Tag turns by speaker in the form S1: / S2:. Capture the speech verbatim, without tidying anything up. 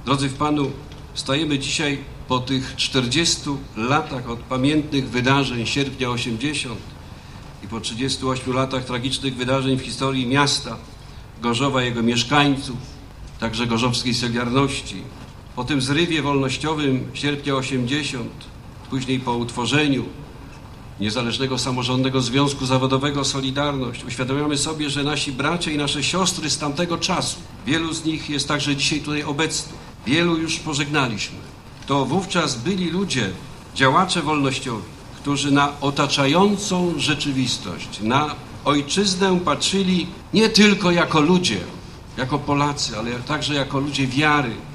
S1: Drodzy w Panu, stajemy dzisiaj po tych czterdziestu latach od pamiętnych wydarzeń sierpnia osiemdziesiątego i po trzydziestu ośmiu latach tragicznych wydarzeń w historii miasta, Gorzowa, jego mieszkańców, także gorzowskiej Solidarności. Po tym zrywie wolnościowym sierpnia osiemdziesiątego, później po utworzeniu Niezależnego Samorządnego Związku Zawodowego Solidarność, uświadamiamy sobie, że nasi bracia i nasze siostry z tamtego czasu, wielu z nich jest także dzisiaj tutaj obecnych, wielu już pożegnaliśmy. To wówczas byli ludzie, działacze wolnościowi, którzy na otaczającą rzeczywistość, na ojczyznę patrzyli nie tylko jako ludzie, jako Polacy, ale także jako ludzie wiary,